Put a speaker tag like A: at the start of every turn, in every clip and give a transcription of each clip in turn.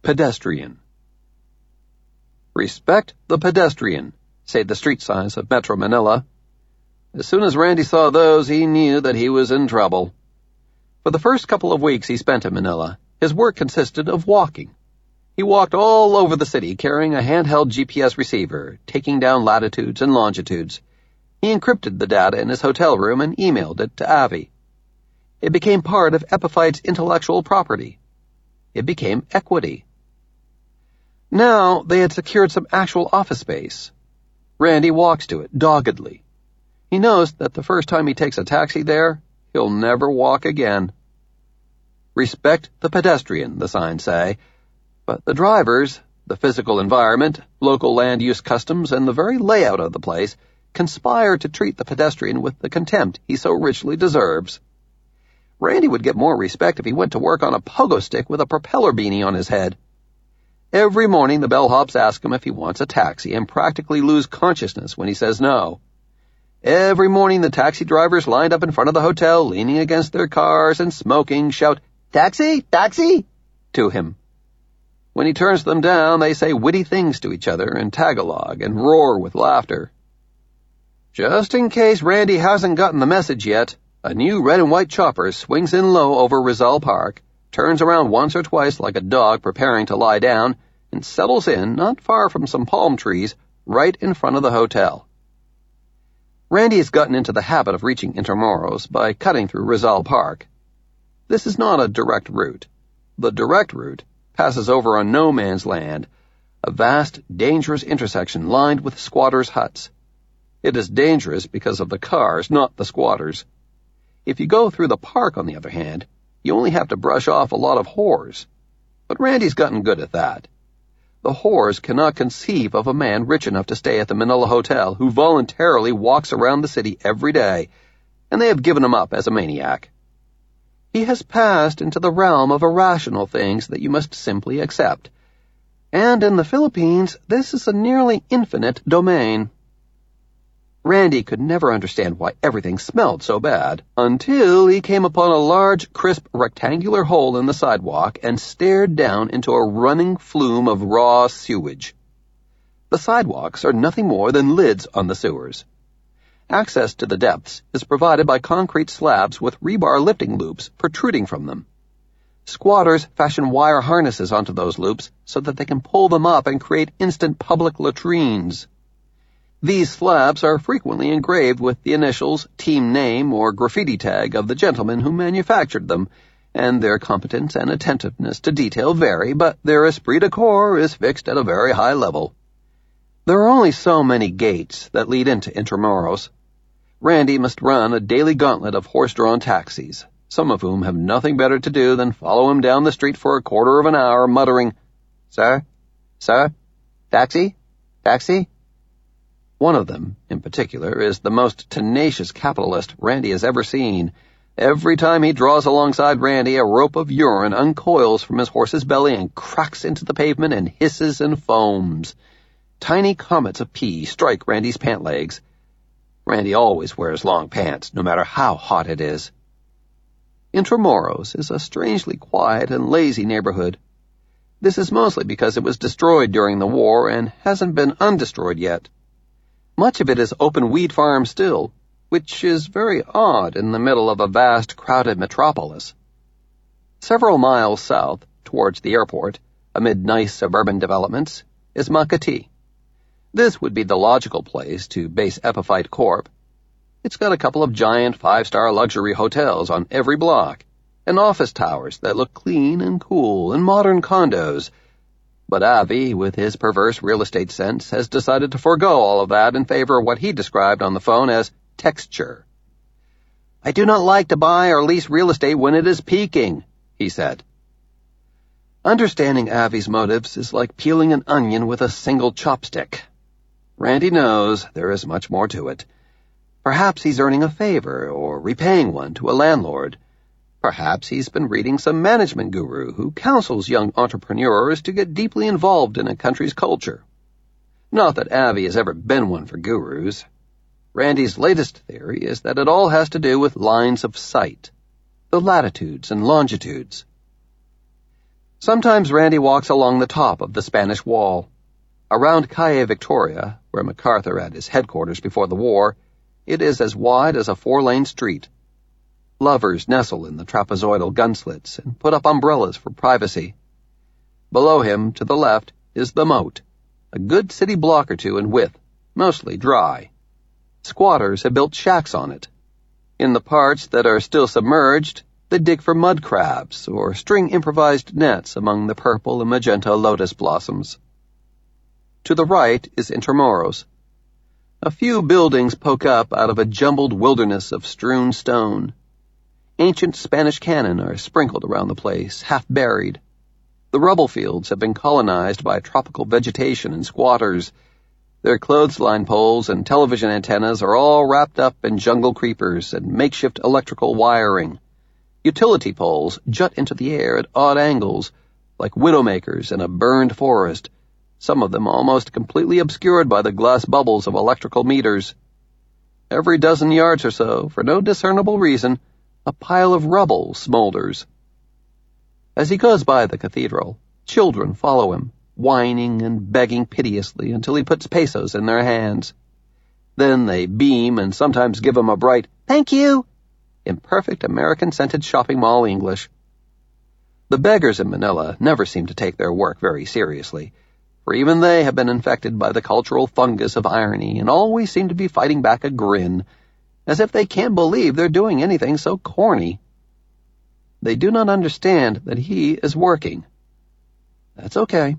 A: Pedestrian. Respect the pedestrian, say the street signs of Metro Manila. As soon as Randy saw those, he knew that he was in trouble. For the first couple of weeks he spent in Manila, his work consisted of walking. He walked all over the city carrying a handheld GPS receiver, taking down latitudes and longitudes. He encrypted the data in his hotel room and emailed it to Avi. It became part of Epiphyte's intellectual property. It became equity. Now they had secured some actual office space. Randy walks to it doggedly. He knows that the first time he takes a taxi there, he'll never walk again. Respect the pedestrian, the signs say, but the drivers, the physical environment, local land use customs, and the very layout of the place conspire to treat the pedestrian with the contempt he so richly deserves. Randy would get more respect if he went to work on a pogo stick with a propeller beanie on his head. Every morning the bellhops ask him if he wants a taxi and practically lose consciousness when he says no. Every morning the taxi drivers lined up in front of the hotel, leaning against their cars and smoking, shout, "Taxi! Taxi!" to him. When he turns them down, they say witty things to each other in Tagalog and roar with laughter. Just in case Randy hasn't gotten the message yet, a new red and white chopper swings in low over Rizal Park, turns around once or twice like a dog preparing to lie down, and settles in, not far from some palm trees, right in front of the hotel. Randy has gotten into the habit of reaching Intramuros by cutting through Rizal Park. This is not a direct route. The direct route passes over a no-man's land, a vast, dangerous intersection lined with squatters' huts. It is dangerous because of the cars, not the squatters. If you go through the park, on the other hand, you only have to brush off a lot of whores. But Randy's gotten good at that. The whores cannot conceive of a man rich enough to stay at the Manila Hotel who voluntarily walks around the city every day, and they have given him up as a maniac. He has passed into the realm of irrational things that you must simply accept. And in the Philippines, this is a nearly infinite domain. Randy could never understand why everything smelled so bad, until he came upon a large, crisp, rectangular hole in the sidewalk and stared down into a running flume of raw sewage. The sidewalks are nothing more than lids on the sewers. Access to the depths is provided by concrete slabs with rebar lifting loops protruding from them. Squatters fashion wire harnesses onto those loops so that they can pull them up and create instant public latrines. These slabs are frequently engraved with the initials, team name, or graffiti tag of the gentleman who manufactured them, and their competence and attentiveness to detail vary, but their esprit de corps is fixed at a very high level. There are only so many gates that lead into Intramuros. Randy must run a daily gauntlet of horse-drawn taxis, some of whom have nothing better to do than follow him down the street for a quarter of an hour, muttering, "Sir? Sir? Taxi? Taxi?" One of them, in particular, is the most tenacious capitalist Randy has ever seen. Every time he draws alongside Randy, a rope of urine uncoils from his horse's belly and cracks into the pavement and hisses and foams. Tiny comets of pee strike Randy's pant legs. Randy always wears long pants, no matter how hot it is. Intramuros is a strangely quiet and lazy neighborhood. This is mostly because it was destroyed during the war and hasn't been undestroyed yet. Much of it is open wheat farm still, which is very odd in the middle of a vast, crowded metropolis. Several miles south, towards the airport, amid nice suburban developments, is Makati. This would be the logical place to base Epiphyte Corp. It's got a couple of giant 5-star luxury hotels on every block, and office towers that look clean and cool, and modern condos. But Avi, with his perverse real estate sense, has decided to forego all of that in favor of what he described on the phone as texture. "I do not like to buy or lease real estate when it is peaking," he said. Understanding Avi's motives is like peeling an onion with a single chopstick. Randy knows there is much more to it. Perhaps he's earning a favor or repaying one to a landlord. Perhaps he's been reading some management guru who counsels young entrepreneurs to get deeply involved in a country's culture. Not that Avi has ever been one for gurus. Randy's latest theory is that it all has to do with lines of sight, the latitudes and longitudes. Sometimes Randy walks along the top of the Spanish Wall. Around Calle Victoria, where MacArthur had his headquarters before the war, it is as wide as a 4-lane street. Lovers nestle in the trapezoidal gun slits and put up umbrellas for privacy. Below him, to the left, is the moat, a good city block or two in width, mostly dry. Squatters have built shacks on it. In the parts that are still submerged, they dig for mud crabs or string improvised nets among the purple and magenta lotus blossoms. To the right is Intramuros. A few buildings poke up out of a jumbled wilderness of strewn stone. Ancient Spanish cannon are sprinkled around the place, half buried. The rubble fields have been colonized by tropical vegetation and squatters. Their clothesline poles and television antennas are all wrapped up in jungle creepers and makeshift electrical wiring. Utility poles jut into the air at odd angles, like widowmakers in a burned forest, some of them almost completely obscured by the glass bubbles of electrical meters. Every dozen yards or so, for no discernible reason, a pile of rubble smolders. As he goes by the cathedral, children follow him, whining and begging piteously until he puts pesos in their hands. Then they beam and sometimes give him a bright, "Thank you," in perfect American-scented shopping mall English. The beggars in Manila never seem to take their work very seriously, for even they have been infected by the cultural fungus of irony and always seem to be fighting back a grin, as if they can't believe they're doing anything so corny. They do not understand that he is working. That's okay.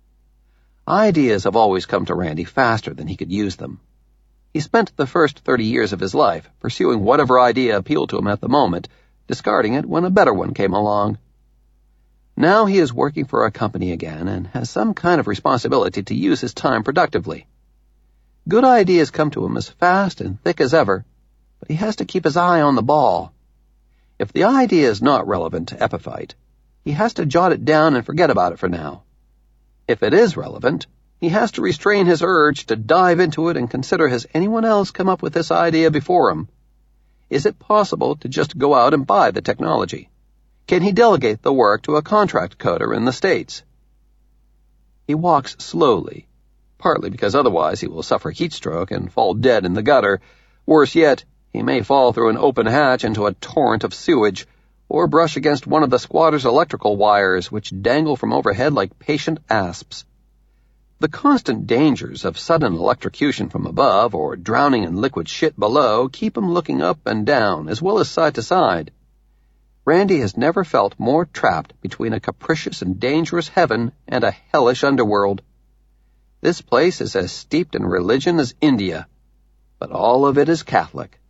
A: Ideas have always come to Randy faster than he could use them. He spent the first 30 years of his life pursuing whatever idea appealed to him at the moment, discarding it when a better one came along. Now he is working for a company again and has some kind of responsibility to use his time productively. Good ideas come to him as fast and thick as ever, but he has to keep his eye on the ball. If the idea is not relevant to Epiphyte, he has to jot it down and forget about it for now. If it is relevant, he has to restrain his urge to dive into it and consider, has anyone else come up with this idea before him? Is it possible to just go out and buy the technology? Can he delegate the work to a contract coder in the States? He walks slowly, partly because otherwise he will suffer heat stroke and fall dead in the gutter. Worse yet, he may fall through an open hatch into a torrent of sewage, or brush against one of the squatters' electrical wires which dangle from overhead like patient asps. The constant dangers of sudden electrocution from above or drowning in liquid shit below keep him looking up and down as well as side to side. Randy has never felt more trapped between a capricious and dangerous heaven and a hellish underworld. This place is as steeped in religion as India, but all of it is Catholic.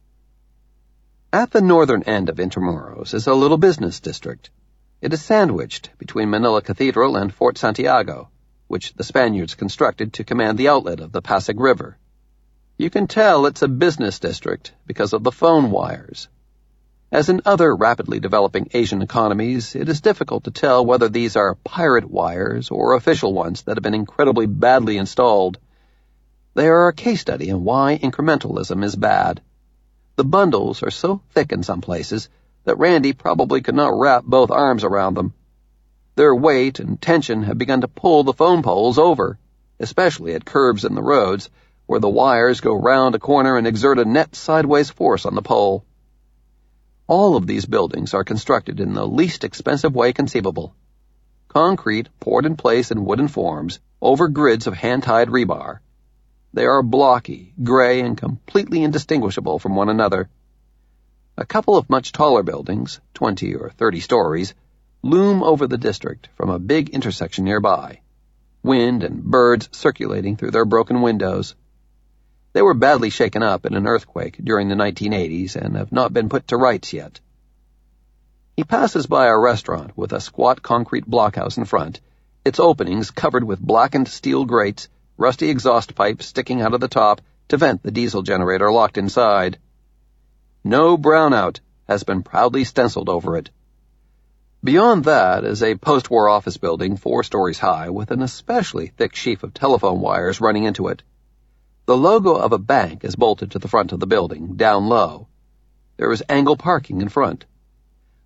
A: At the northern end of Intramuros is a little business district. It is sandwiched between Manila Cathedral and Fort Santiago, which the Spaniards constructed to command the outlet of the Pasig River. You can tell it's a business district because of the phone wires. As in other rapidly developing Asian economies, it is difficult to tell whether these are pirate wires or official ones that have been incredibly badly installed. They are a case study in why incrementalism is bad. The bundles are so thick in some places that Randy probably could not wrap both arms around them. Their weight and tension have begun to pull the phone poles over, especially at curves in the roads, where the wires go round a corner and exert a net sideways force on the pole. All of these buildings are constructed in the least expensive way conceivable. Concrete poured in place in wooden forms over grids of hand-tied rebar. They are blocky, gray, and completely indistinguishable from one another. A couple of much taller buildings, 20 or 30 stories, loom over the district from a big intersection nearby, wind and birds circulating through their broken windows. They were badly shaken up in an earthquake during the 1980s and have not been put to rights yet. He passes by a restaurant with a squat concrete blockhouse in front, its openings covered with blackened steel grates, rusty exhaust pipes sticking out of the top to vent the diesel generator locked inside. "No brownout" has been proudly stenciled over it. Beyond that is a post-war office building 4 stories high with an especially thick sheaf of telephone wires running into it. The logo of a bank is bolted to the front of the building, down low. There is angle parking in front.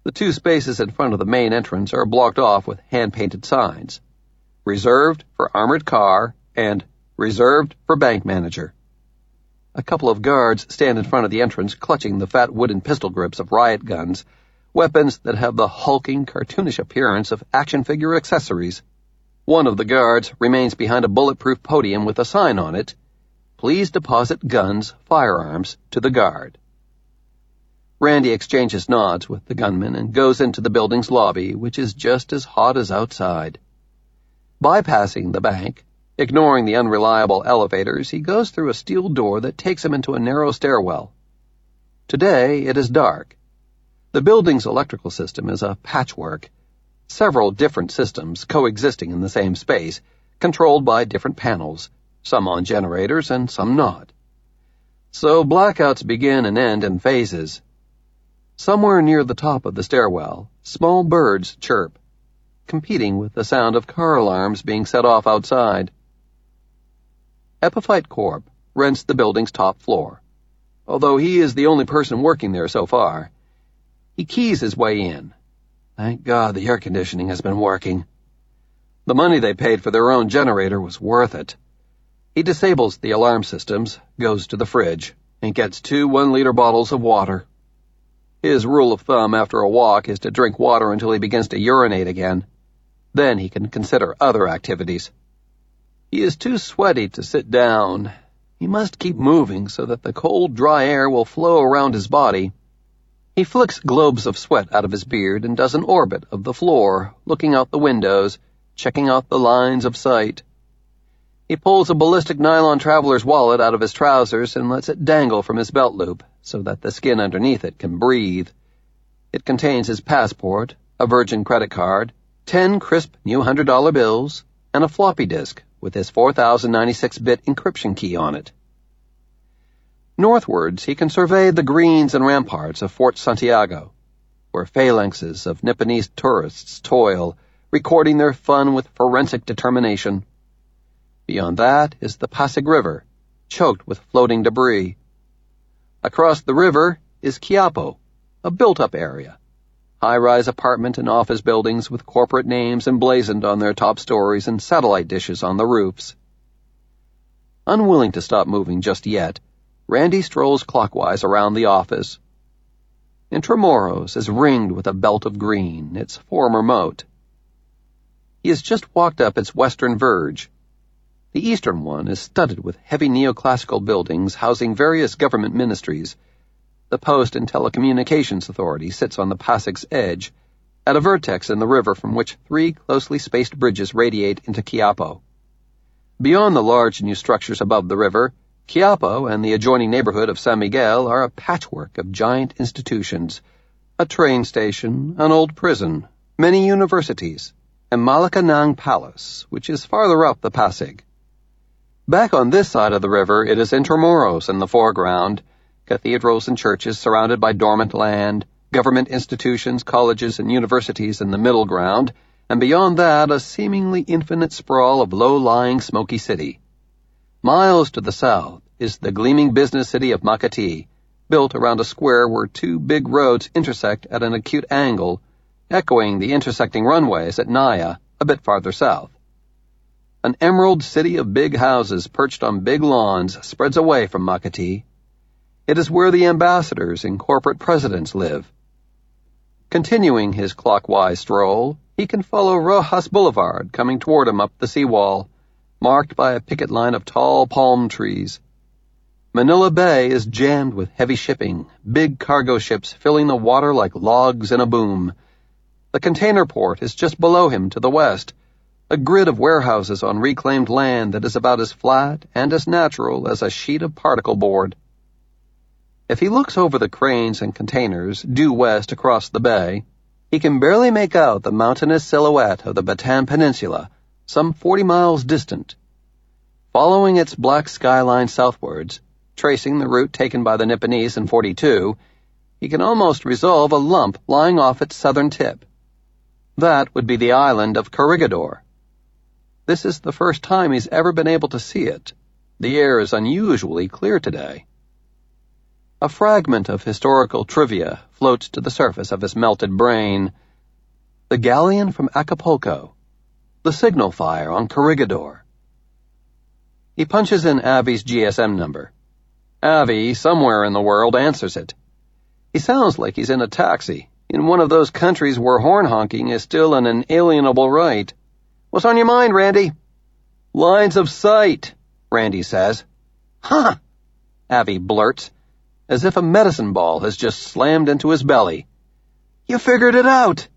A: The two spaces in front of the main entrance are blocked off with hand-painted signs. Reserved for armored car and reserved for bank manager. A couple of guards stand in front of the entrance clutching the fat wooden pistol grips of riot guns, weapons that have the hulking, cartoonish appearance of action figure accessories. One of the guards remains behind a bulletproof podium with a sign on it, "Please deposit guns, firearms to the guard." Randy exchanges nods with the gunman and goes into the building's lobby, which is just as hot as outside. Bypassing the bank, ignoring the unreliable elevators, he goes through a steel door that takes him into a narrow stairwell. Today it is dark. The building's electrical system is a patchwork, several different systems coexisting in the same space, controlled by different panels, some on generators and some not. So blackouts begin and end in phases. Somewhere near the top of the stairwell, small birds chirp, competing with the sound of car alarms being set off outside. Epiphyte Corp rents the building's top floor, although he is the only person working there so far. He keys his way in. Thank God the air conditioning has been working. The money they paid for their own generator was worth it. He disables the alarm systems, goes to the fridge, and gets 2 1-liter bottles of water. His rule of thumb after a walk is to drink water until he begins to urinate again. Then he can consider other activities. He is too sweaty to sit down. He must keep moving so that the cold, dry air will flow around his body. He flicks globes of sweat out of his beard and does an orbit of the floor, looking out the windows, checking out the lines of sight. He pulls a ballistic nylon traveler's wallet out of his trousers and lets it dangle from his belt loop so that the skin underneath it can breathe. It contains his passport, a Virgin credit card, 10 crisp new $100 bills, and a floppy disk with his 4096-bit encryption key on it. Northwards, he can survey the greens and ramparts of Fort Santiago, where phalanxes of Nipponese tourists toil, recording their fun with forensic determination. Beyond that is the Pasig River, choked with floating debris. Across the river is Quiapo, a built-up area, high-rise apartment and office buildings with corporate names emblazoned on their top stories and satellite dishes on the roofs. Unwilling to stop moving just yet, Randy strolls clockwise around the office. Intramuros is ringed with a belt of green, its former moat. He has just walked up its western verge. The eastern one is studded with heavy neoclassical buildings housing various government ministries. The Post and Telecommunications Authority sits on the Pasig's edge, at a vertex in the river from which 3 closely spaced bridges radiate into Quiapo. Beyond the large new structures above the river, Quiapo and the adjoining neighborhood of San Miguel are a patchwork of giant institutions, a train station, an old prison, many universities, and Malacanang Palace, which is farther up the Pasig. Back on this side of the river, it is Intramuros in the foreground, cathedrals and churches surrounded by dormant land, government institutions, colleges, and universities in the middle ground, and beyond that a seemingly infinite sprawl of low-lying smoky city. Miles to the south is the gleaming business city of Makati, built around a square where 2 big roads intersect at an acute angle, echoing the intersecting runways at Naya, a bit farther south. An emerald city of big houses perched on big lawns spreads away from Makati. It is where the ambassadors and corporate presidents live. Continuing his clockwise stroll, he can follow Rojas Boulevard coming toward him up the seawall, marked by a picket line of tall palm trees. Manila Bay is jammed with heavy shipping, big cargo ships filling the water like logs in a boom. The container port is just below him to the west, a grid of warehouses on reclaimed land that is about as flat and as natural as a sheet of particle board. If he looks over the cranes and containers due west across the bay, he can barely make out the mountainous silhouette of the Bataan Peninsula, some 40 miles distant. Following its black skyline southwards, tracing the route taken by the Nipponese in 42, he can almost resolve a lump lying off its southern tip. That would be the island of Corregidor. This is the first time he's ever been able to see it. The air is unusually clear today. A fragment of historical trivia floats to the surface of his melted brain. The galleon from Acapulco. The signal fire on Corregidor. He punches in Avi's GSM number. Avi, somewhere in the world, answers it. He sounds like he's in a taxi, in one of those countries where horn honking is still an inalienable right. "What's on your mind, Randy?" "Lines of sight," Randy says. "Huh," Avi blurts, as if a medicine ball has just slammed into his belly. "You figured it out."